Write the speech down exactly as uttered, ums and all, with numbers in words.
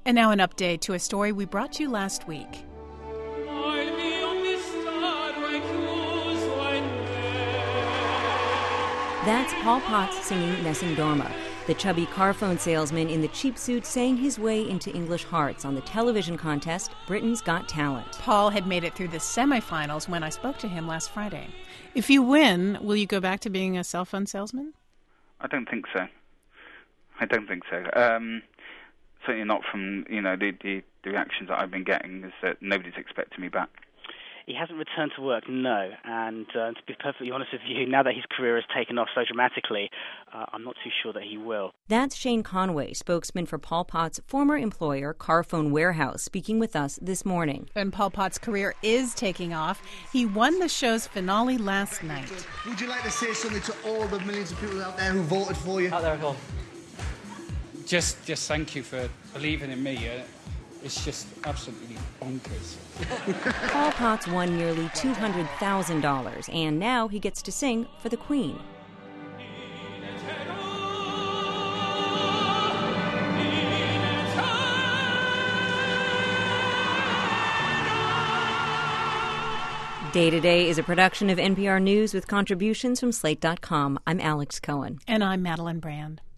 And now an update to a story we brought you last week. That's Paul Potts singing Nessun Dorma. The chubby car phone salesman in the cheap suit sang his way into English hearts on the television contest Britain's Got Talent. Paul had made it through the semifinals when I spoke to him last Friday. If you win, will you go back to being a cell phone salesman? I don't think so. I don't think so. Um, certainly not from, you know, the, the, the reactions that I've been getting is that nobody's expecting me back. He hasn't returned to work, no. And uh, to be perfectly honest with you, now that his career has taken off so dramatically, uh, I'm not too sure that he will. That's Shane Conway, spokesman for Paul Potts' former employer, Carphone Warehouse, speaking with us this morning. And Paul Potts' career is taking off. He won the show's finale last night. Would you like to say something to all the millions of people out there who voted for you? Out there, go. Just, just thank you for believing in me. Uh, It's just absolutely bonkers. Paul Potts won nearly two hundred thousand dollars, and now he gets to sing for the Queen. Day to Day is a production of N P R News with contributions from Slate dot com. I'm Alex Cohen. And I'm Madeline Brand.